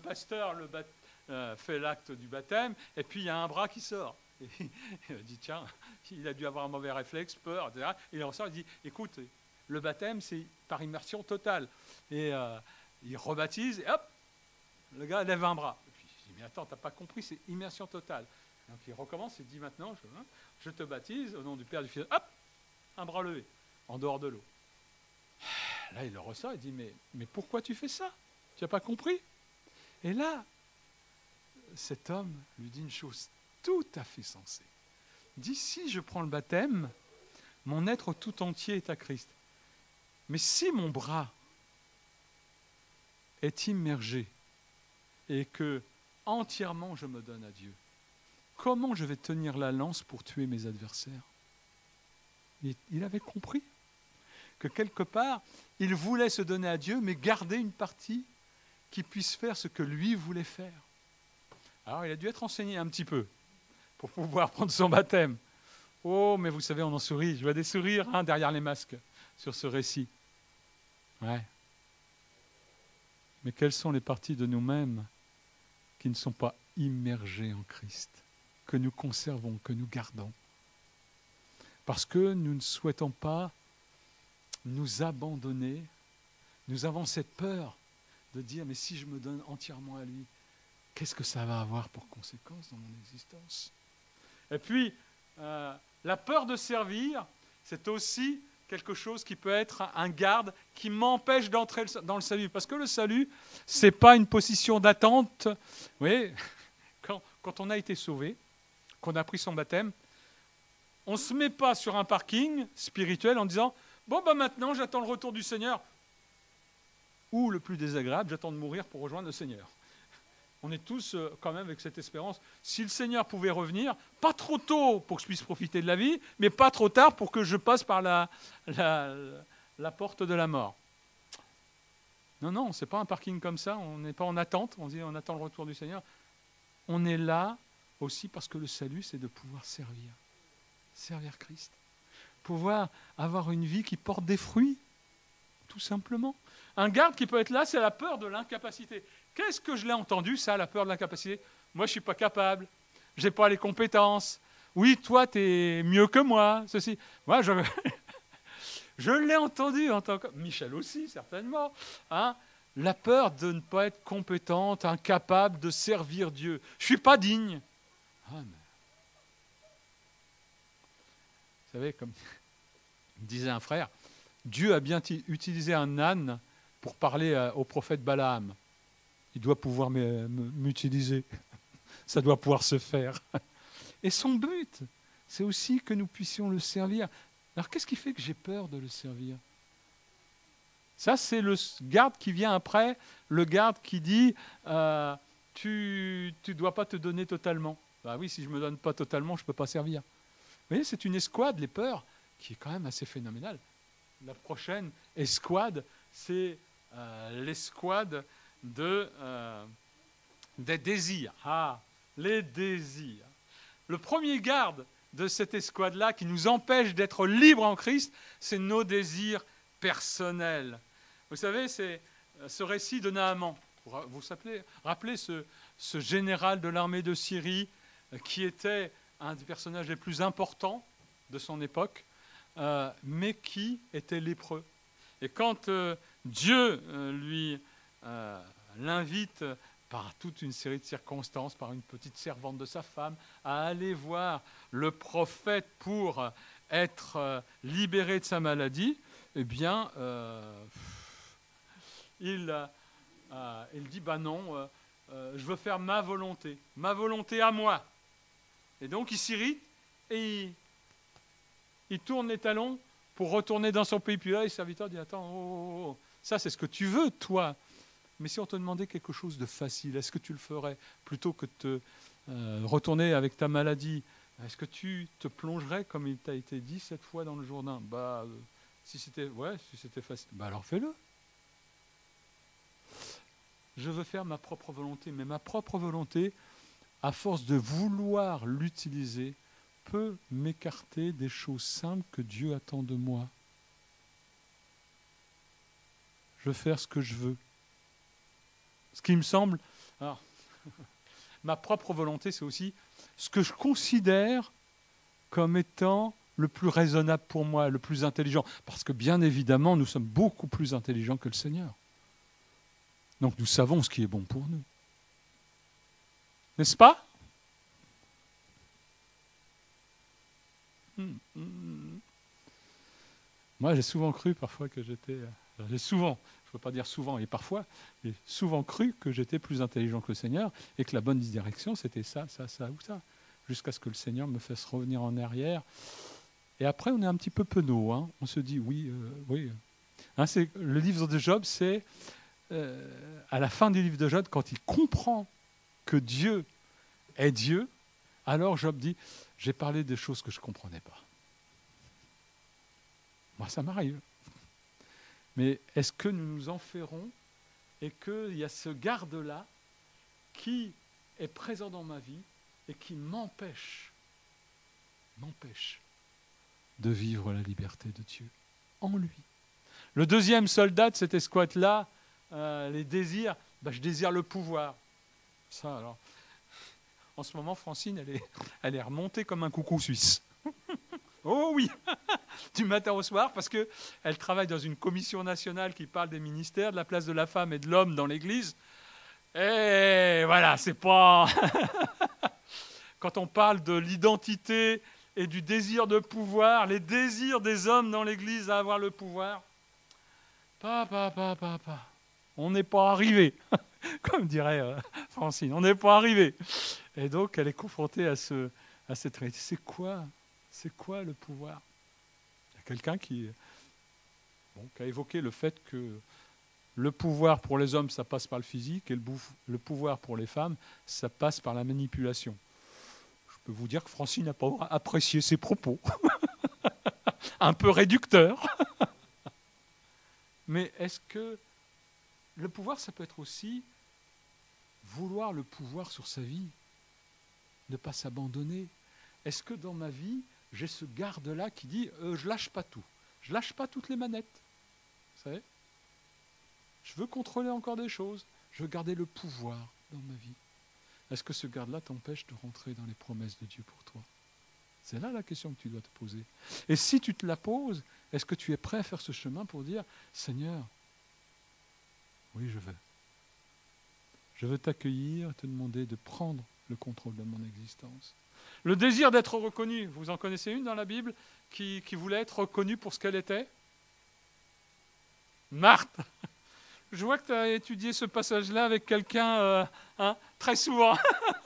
fait l'acte du baptême, et puis il y a un bras qui sort. Et il dit, tiens, il a dû avoir un mauvais réflexe, peur, etc. Et il ressort, il dit, écoute, le baptême, c'est par immersion totale. Et il rebaptise, et hop, le gars lève un bras. Et puis il dit, mais attends, t'as pas compris, c'est immersion totale. Donc il recommence, il dit, maintenant, je te baptise, au nom du Père, du Fils, hop, un bras levé, en dehors de l'eau. Là, il le ressort, il dit, mais pourquoi tu fais ça? Tu n'as pas compris? Et là, cet homme lui dit une chose tout à fait sensée. Il dit, si je prends le baptême, mon être tout entier est à Christ. Mais si mon bras est immergé et que entièrement je me donne à Dieu, comment je vais tenir la lance pour tuer mes adversaires? Il avait compris que quelque part, il voulait se donner à Dieu, mais garder une partie qui puisse faire ce que lui voulait faire. Alors, il a dû être enseigné un petit peu pour pouvoir prendre son baptême. Oh, mais vous savez, on en sourit. Je vois des sourires derrière les masques sur ce récit. Ouais. Mais quelles sont les parties de nous-mêmes qui ne sont pas immergées en Christ, que nous conservons, que nous gardons? Parce que nous ne souhaitons pas nous abandonner. Nous avons cette peur de dire, mais si je me donne entièrement à lui, qu'est-ce que ça va avoir pour conséquence dans mon existence? Et puis, la peur de servir, c'est aussi quelque chose qui peut être un garde qui m'empêche d'entrer dans le salut. Parce que le salut, ce n'est pas une position d'attente. Vous voyez, quand on a été sauvé, qu'on a pris son baptême, on ne se met pas sur un parking spirituel en disant « Bon, maintenant, j'attends le retour du Seigneur. » Ou le plus désagréable, j'attends de mourir pour rejoindre le Seigneur. On est tous quand même avec cette espérance. Si le Seigneur pouvait revenir, pas trop tôt pour que je puisse profiter de la vie, mais pas trop tard pour que je passe par la porte de la mort. Non, c'est pas un parking comme ça, on n'est pas en attente, on dit on attend le retour du Seigneur. On est là aussi parce que le salut, c'est de pouvoir servir Christ. Pouvoir avoir une vie qui porte des fruits, tout simplement. Un garde qui peut être là, c'est la peur de l'incapacité. Qu'est-ce que je l'ai entendu, ça, la peur de l'incapacité? Moi, je ne suis pas capable, je n'ai pas les compétences. Oui, toi, tu es mieux que moi, ceci. Moi, je l'ai entendu en tant que... Michel aussi, certainement. La peur de ne pas être compétente, incapable de servir Dieu. Je ne suis pas digne. Mais... Vous savez, comme disait un frère, Dieu a bien utilisé un âne pour parler au prophète Balaam. il doit pouvoir m'utiliser. Ça doit pouvoir se faire. Et son but, c'est aussi que nous puissions le servir. Alors qu'est-ce qui fait que j'ai peur de le servir? Ça, c'est le garde qui vient après, le garde qui dit tu ne dois pas te donner totalement. Bah oui, si je ne me donne pas totalement, je ne peux pas servir. Vous voyez, c'est une escouade, les peurs, qui est quand même assez phénoménale. La prochaine escouade, c'est l'escouade des désirs. Ah, les désirs. Le premier garde de cette escouade-là qui nous empêche d'être libres en Christ, c'est nos désirs personnels. Vous savez, c'est ce récit de Naaman. Vous vous rappelez ce général de l'armée de Syrie qui était un des personnages les plus importants de son époque, mais qui était lépreux. Et quand Dieu l'invite par toute une série de circonstances, par une petite servante de sa femme, à aller voir le prophète pour être libéré de sa maladie, eh bien, il dit, non, je veux faire ma volonté à moi. Et donc il s'irrite et il tourne les talons pour retourner dans son pays. Puis là, le serviteur dit, attends, ça c'est ce que tu veux, toi. Mais si on te demandait quelque chose de facile, est-ce que tu le ferais plutôt que de te retourner avec ta maladie? Est-ce que tu te plongerais, comme il t'a été dit cette fois dans le Jourdain? Si c'était facile, alors fais-le. Je veux faire ma propre volonté, mais ma propre volonté, à force de vouloir l'utiliser, peut m'écarter des choses simples que Dieu attend de moi. Je veux faire ce que je veux. Ce qui me semble, ma propre volonté, c'est aussi ce que je considère comme étant le plus raisonnable pour moi, le plus intelligent. Parce que bien évidemment, nous sommes beaucoup plus intelligents que le Seigneur. Donc nous savons ce qui est bon pour nous. N'est-ce pas? Moi, j'ai souvent cru parfois que j'étais... j'ai souvent, je ne veux pas dire souvent et parfois, j'ai souvent cru que j'étais plus intelligent que le Seigneur et que la bonne direction, c'était ça ou ça. Jusqu'à ce que le Seigneur me fasse revenir en arrière. Et après, on est un petit peu penaud. Hein. On se dit, oui. Hein, le livre de Job, c'est... à la fin du livre de Job, quand il comprend que Dieu est Dieu, alors Job dit, j'ai parlé des choses que je ne comprenais pas. Moi, ça m'arrive. Mais est-ce que nous nous en ferons et qu'il y a ce garde-là qui est présent dans ma vie et qui m'empêche de vivre la liberté de Dieu en lui. Le deuxième soldat de cette escouade-là, les désirs, je désire le pouvoir. Ça, alors, en ce moment, Francine, elle est remontée comme un coucou suisse. Oh oui, du matin au soir, parce qu'elle travaille dans une commission nationale qui parle des ministères, de la place de la femme et de l'homme dans l'Église. Et voilà, c'est pas... Quand on parle de l'identité et du désir de pouvoir, les désirs des hommes dans l'Église à avoir le pouvoir, on n'est pas arrivé, comme dirait Francine, on n'est pas arrivé. Et donc, elle est confrontée à cette réalité. C'est quoi le pouvoir? Il y a quelqu'un qui a évoqué le fait que le pouvoir pour les hommes, ça passe par le physique, et le pouvoir pour les femmes, ça passe par la manipulation. Je peux vous dire que Francine n'a pas apprécié ses propos. Un peu réducteur. Mais est-ce que le pouvoir, ça peut être aussi vouloir le pouvoir sur sa vie, ne pas s'abandonner? Est-ce que dans ma vie, j'ai ce garde-là qui dit je lâche pas tout, je lâche pas toutes les manettes, vous savez? Je veux contrôler encore des choses, je veux garder le pouvoir dans ma vie. Est-ce que ce garde-là t'empêche de rentrer dans les promesses de Dieu pour toi? C'est là la question que tu dois te poser. Et si tu te la poses, est-ce que tu es prêt à faire ce chemin pour dire Seigneur, oui, je veux. Je veux t'accueillir, te demander de prendre le contrôle de mon existence. Le désir d'être reconnu, vous en connaissez une dans la Bible qui voulait être reconnue pour ce qu'elle était? Marthe. Je vois que tu as étudié ce passage-là avec quelqu'un très souvent.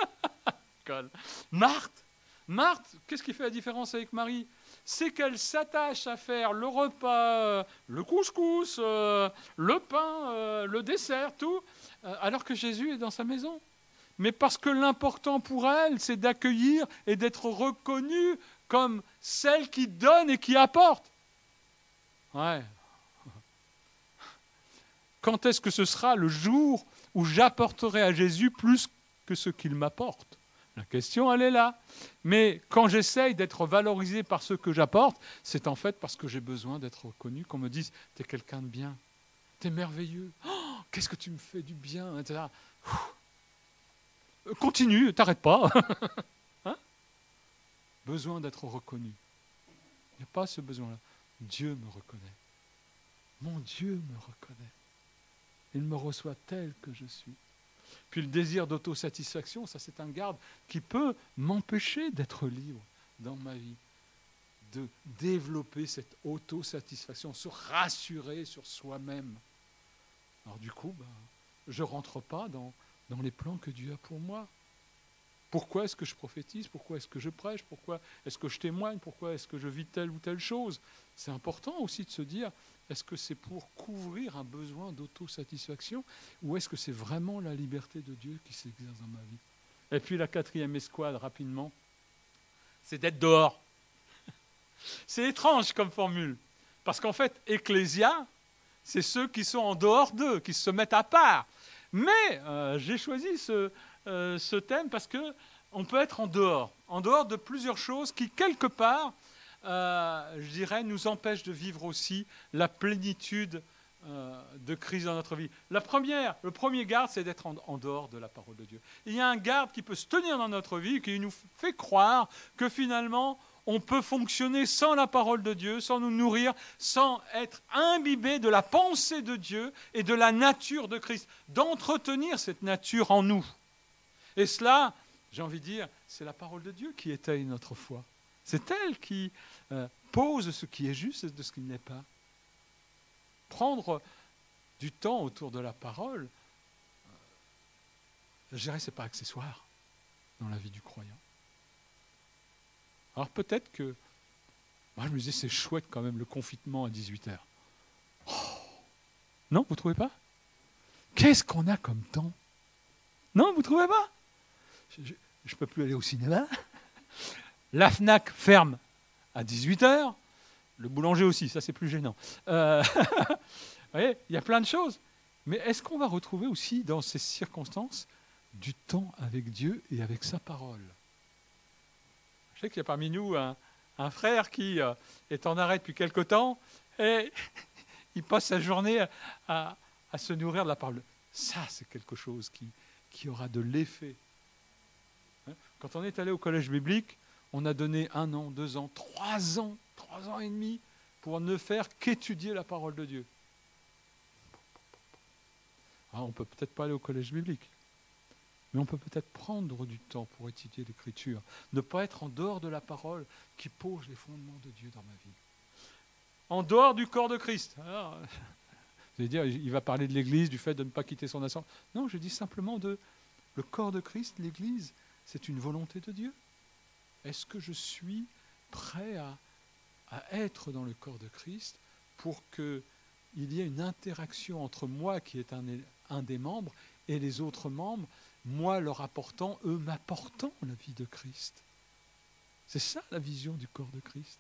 Marthe, qu'est-ce qui fait la différence avec Marie? C'est qu'elle s'attache à faire le repas, le couscous, le pain, le dessert, tout, alors que Jésus est dans sa maison. Mais parce que l'important pour elle, c'est d'accueillir et d'être reconnue comme celle qui donne et qui apporte. Ouais. Quand est-ce que ce sera le jour où j'apporterai à Jésus plus que ce qu'il m'apporte? La question, elle est là. Mais quand j'essaye d'être valorisé par ce que j'apporte, c'est en fait parce que j'ai besoin d'être reconnu, qu'on me dise « t'es quelqu'un de bien, t'es merveilleux, oh, qu'est-ce que tu me fais du bien », etc. Continue, t'arrêtes pas. Hein? Besoin d'être reconnu. Il n'y a pas ce besoin-là. Dieu me reconnaît. Mon Dieu me reconnaît. Il me reçoit tel que je suis. Puis le désir d'autosatisfaction, ça c'est un garde qui peut m'empêcher d'être libre dans ma vie, de développer cette autosatisfaction, se rassurer sur soi-même. Alors du coup, je ne rentre pas dans les plans que Dieu a pour moi. Pourquoi est-ce que je prophétise? Pourquoi est-ce que je prêche? Pourquoi est-ce que je témoigne? Pourquoi est-ce que je vis telle ou telle chose? C'est important aussi de se dire, est-ce que c'est pour couvrir un besoin d'autosatisfaction ou est-ce que c'est vraiment la liberté de Dieu qui s'exerce dans ma vie? Et puis la quatrième escouade, rapidement, c'est d'être dehors. C'est étrange comme formule, parce qu'en fait, ecclésia, c'est ceux qui sont en dehors d'eux, qui se mettent à part. Mais j'ai choisi ce thème parce qu'on peut être en dehors de plusieurs choses qui, quelque part, je dirais, nous empêchent de vivre aussi la plénitude de Christ dans notre vie. Le premier garde, c'est d'être en dehors de la parole de Dieu. Il y a un garde qui peut se tenir dans notre vie, qui nous fait croire que finalement, on peut fonctionner sans la parole de Dieu, sans nous nourrir, sans être imbibé de la pensée de Dieu et de la nature de Christ, d'entretenir cette nature en nous. Et cela, j'ai envie de dire, c'est la parole de Dieu qui étaye notre foi. C'est elle qui pose ce qui est juste et de ce qui ne l'est pas. Prendre du temps autour de la parole, je dirais, ce n'est pas accessoire dans la vie du croyant. Alors peut-être que, moi je me disais, c'est chouette quand même le confinement à 18h. Oh, non, vous ne trouvez pas? Qu'est-ce qu'on a comme temps? Non, vous ne trouvez pas? Je ne peux plus aller au cinéma. La FNAC ferme à 18h. Le boulanger aussi, ça c'est plus gênant. Vous voyez, il y a plein de choses. Mais est-ce qu'on va retrouver aussi dans ces circonstances du temps avec Dieu et avec sa parole? Je sais qu'il y a parmi nous un frère qui est en arrêt depuis quelque temps et il passe sa journée à se nourrir de la parole. Ça, c'est quelque chose qui aura de l'effet. Quand on est allé au collège biblique, on a donné 1 an, 2 ans, 3 ans, 3 ans et demi pour ne faire qu'étudier la parole de Dieu. Alors, on ne peut peut-être pas aller au collège biblique, mais on peut peut-être prendre du temps pour étudier l'Écriture, ne pas être en dehors de la parole qui pose les fondements de Dieu dans ma vie. En dehors du corps de Christ. Alors, vous allez dire, il va parler de l'Église, du fait de ne pas quitter son assemblée. Non, je dis simplement le corps de Christ, l'Église, c'est une volonté de Dieu. Est-ce que je suis prêt à être dans le corps de Christ pour qu'il y ait une interaction entre moi qui est un des membres et les autres membres, moi leur apportant, eux m'apportant la vie de Christ. C'est ça la vision du corps de Christ.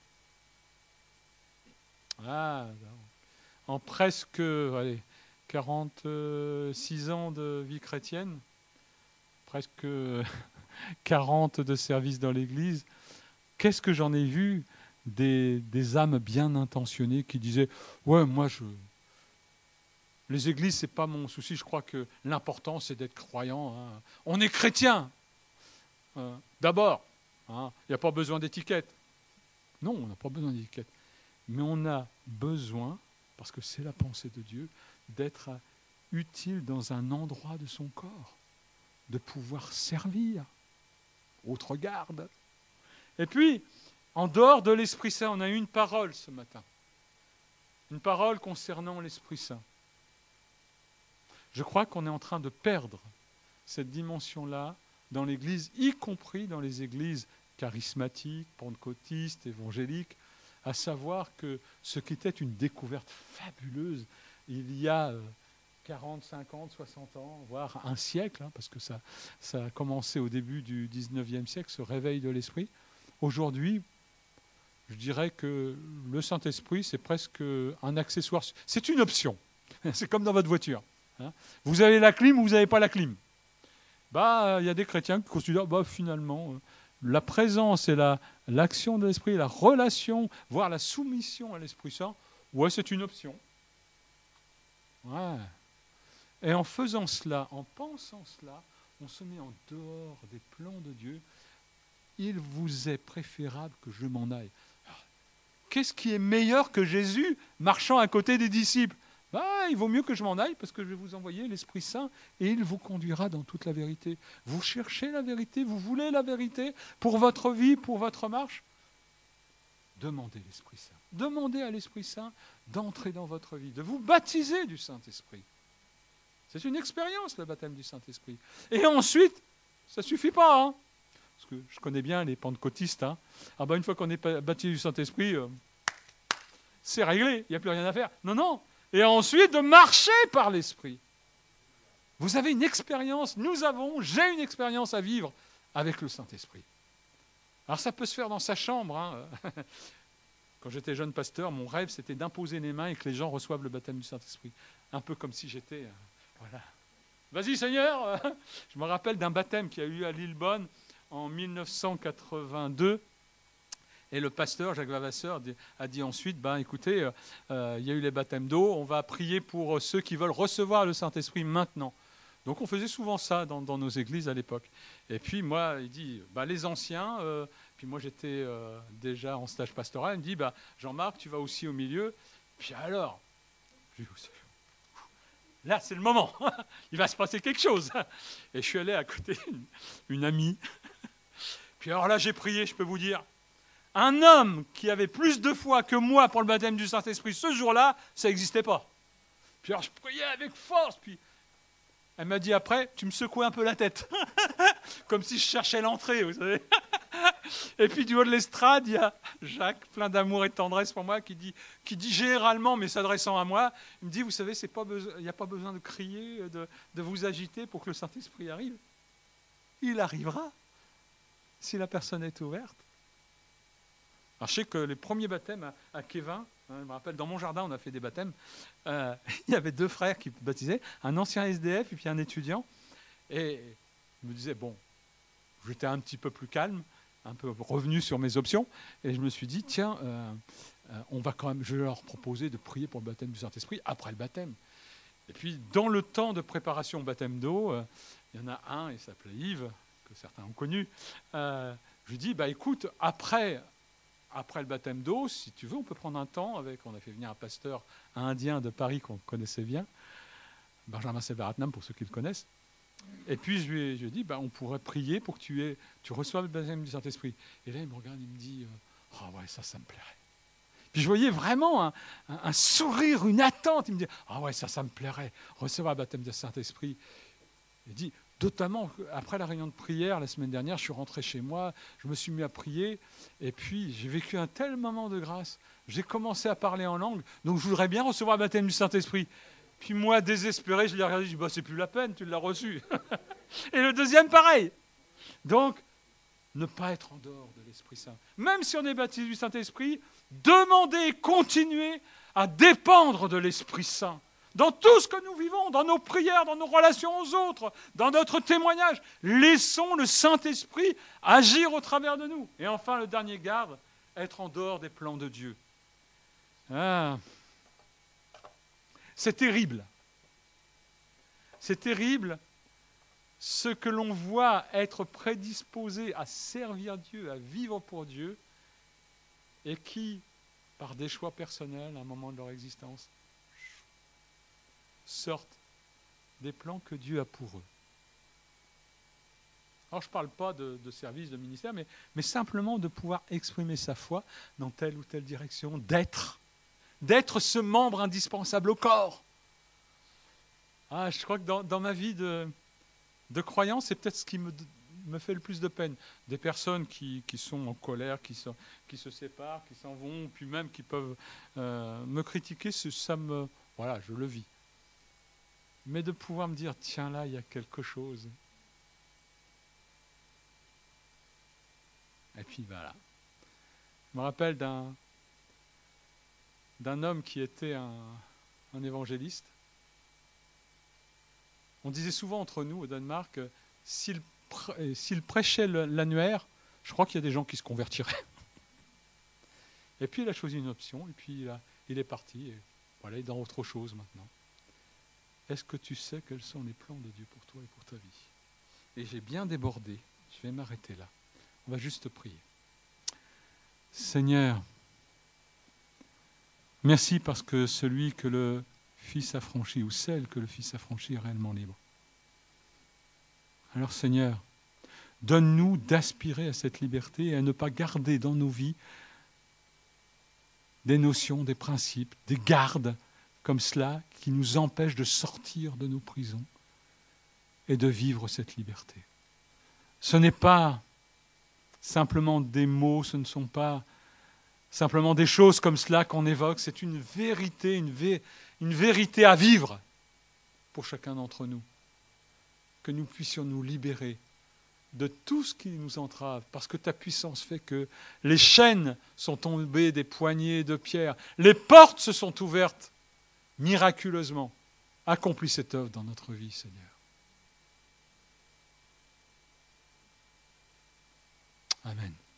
En presque 46 ans de vie chrétienne, presque 40 de service dans l'Église, qu'est-ce que j'en ai vu des âmes bien intentionnées qui disaient « Ouais, moi, les églises, ce n'est pas mon souci, je crois que l'important, c'est d'être croyant. Hein. On est chrétien, d'abord. Hein. Il n'y a pas besoin d'étiquette. » Non, on n'a pas besoin d'étiquette. Mais on a besoin, parce que c'est la pensée de Dieu, d'être utile dans un endroit de son corps, de pouvoir servir. Autre garde. Et puis, en dehors de l'Esprit Saint, on a eu une parole ce matin. Une parole concernant l'Esprit Saint. Je crois qu'on est en train de perdre cette dimension-là dans l'Église, y compris dans les églises charismatiques, pentecôtistes, évangéliques, à savoir que ce qui était une découverte fabuleuse il y a 40, 50, 60 ans, voire un siècle, parce que ça a commencé au début du 19e siècle, ce réveil de l'esprit. Aujourd'hui, je dirais que le Saint-Esprit, c'est presque un accessoire. C'est une option. C'est comme dans votre voiture. Vous avez la clim ou vous n'avez pas la clim. Il y a des chrétiens qui considèrent finalement, la présence et l'action de l'Esprit, la relation, voire la soumission à l'Esprit Saint, c'est une option. Ouais. Et en faisant cela, en pensant cela, on se met en dehors des plans de Dieu. Il vous est préférable que je m'en aille. Qu'est-ce qui est meilleur que Jésus marchant à côté des disciples ? Il vaut mieux que je m'en aille parce que je vais vous envoyer l'Esprit Saint et il vous conduira dans toute la vérité. Vous cherchez la vérité, vous voulez la vérité pour votre vie, pour votre marche ? Demandez l'Esprit Saint. Demandez à l'Esprit Saint d'entrer dans votre vie, de vous baptiser du Saint-Esprit. C'est une expérience, le baptême du Saint-Esprit. Et ensuite, ça ne suffit pas. Parce que je connais bien les pentecôtistes. Une fois qu'on est baptisé du Saint-Esprit, c'est réglé, il n'y a plus rien à faire. Non. Et ensuite, de marcher par l'Esprit. Vous avez une expérience, j'ai une expérience à vivre avec le Saint-Esprit. Alors ça peut se faire dans sa chambre. Quand j'étais jeune pasteur, mon rêve, c'était d'imposer les mains et que les gens reçoivent le baptême du Saint-Esprit. Un peu comme si j'étais... voilà. Vas-y Seigneur. Je me rappelle d'un baptême qui a eu lieu à Lillebonne en 1982. Et le pasteur, Jacques Vavasseur, a dit ensuite, écoutez, il y a eu les baptêmes d'eau, on va prier pour ceux qui veulent recevoir le Saint-Esprit maintenant. Donc on faisait souvent ça dans nos églises à l'époque. Et puis moi, il dit, les anciens, puis moi j'étais déjà en stage pastoral, il me dit, Jean-Marc, tu vas aussi au milieu. Puis alors, là c'est le moment, il va se passer quelque chose. Et je suis allé à côté d'une amie. Puis alors là j'ai prié, je peux vous dire, un homme qui avait plus de foi que moi pour le baptême du Saint-Esprit ce jour-là, ça n'existait pas. Puis alors je priais avec force, puis elle m'a dit après, tu me secouais un peu la tête, comme si je cherchais l'entrée, vous savez. Et puis du haut de l'estrade, il y a Jacques, plein d'amour et de tendresse pour moi, qui dit généralement, mais s'adressant à moi, il me dit, vous savez, il n'y a pas besoin de crier, de vous agiter pour que le Saint-Esprit arrive. Il arrivera, si la personne est ouverte. Alors, je sais que les premiers baptêmes à Kévin, je me rappelle, dans mon jardin, on a fait des baptêmes. Il y avait 2 frères qui baptisaient, un ancien SDF et puis un étudiant. Et je me disais, j'étais un petit peu plus calme, un peu revenu sur mes options. Et je me suis dit, tiens, je vais leur proposer de prier pour le baptême du Saint-Esprit après le baptême. Et puis, dans le temps de préparation au baptême d'eau, il y en a un, il s'appelait Yves, que certains ont connu. Je lui dis, écoute, après le baptême d'eau, si tu veux, on peut prendre un temps on a fait venir un pasteur indien de Paris qu'on connaissait bien, Benjamin Selvaratnam, pour ceux qui le connaissent. Et puis je lui ai dit, on pourrait prier pour que tu reçoives le baptême du Saint-Esprit. Et là, il me regarde, il me dit, ça me plairait. Puis je voyais vraiment un sourire, une attente. Il me dit, ça me plairait, recevoir le baptême du Saint-Esprit. Il dit, notamment après la réunion de prière la semaine dernière, je suis rentré chez moi, je me suis mis à prier, et puis j'ai vécu un tel moment de grâce. J'ai commencé à parler en langue, donc je voudrais bien recevoir le baptême du Saint-Esprit. Puis moi, désespéré, je l'ai regardé, je dis, c'est plus la peine, tu l'as reçu. Et le deuxième, pareil. Donc, ne pas être en dehors de l'Esprit Saint. Même si on est baptisé du Saint-Esprit, demandez, continuez à dépendre de l'Esprit Saint. Dans tout ce que nous vivons, dans nos prières, dans nos relations aux autres, dans notre témoignage, laissons le Saint-Esprit agir au travers de nous. Et enfin, le dernier garde, être en dehors des plans de Dieu. C'est terrible. C'est terrible ce que l'on voit être prédisposé à servir Dieu, à vivre pour Dieu, et qui, par des choix personnels, à un moment de leur existence, sortent des plans que Dieu a pour eux. Alors je ne parle pas de service, de ministère, mais simplement de pouvoir exprimer sa foi dans telle ou telle direction, d'être ce membre indispensable au corps. Ah, je crois que dans ma vie de croyant, c'est peut-être ce qui me fait le plus de peine. Des personnes qui sont en colère, qui se séparent, qui s'en vont, puis même qui peuvent me critiquer, ça me... Voilà, je le vis. Mais de pouvoir me dire, tiens là, il y a quelque chose. Et puis voilà. Je me rappelle d'un homme qui était un évangéliste. On disait souvent entre nous au Danemark, s'il prêchait l'annuaire, je crois qu'il y a des gens qui se convertiraient. Et puis il a choisi une option, et puis il est parti, et voilà, il est dans autre chose maintenant. Est-ce que tu sais quels sont les plans de Dieu pour toi et pour ta vie? Et j'ai bien débordé, je vais m'arrêter là. On va juste prier. Seigneur, merci parce que celui que le Fils a franchi, ou celle que le Fils a franchi, est réellement libre. Alors Seigneur, donne-nous d'aspirer à cette liberté et à ne pas garder dans nos vies des notions, des principes, des gardes comme cela qui nous empêchent de sortir de nos prisons et de vivre cette liberté. Ce n'est pas simplement des mots, ce ne sont pas simplement des choses comme cela qu'on évoque, c'est une vérité, une vérité à vivre pour chacun d'entre nous. Que nous puissions nous libérer de tout ce qui nous entrave, parce que ta puissance fait que les chaînes sont tombées des poignées de pierre, les portes se sont ouvertes miraculeusement. Accomplis cette œuvre dans notre vie, Seigneur. Amen.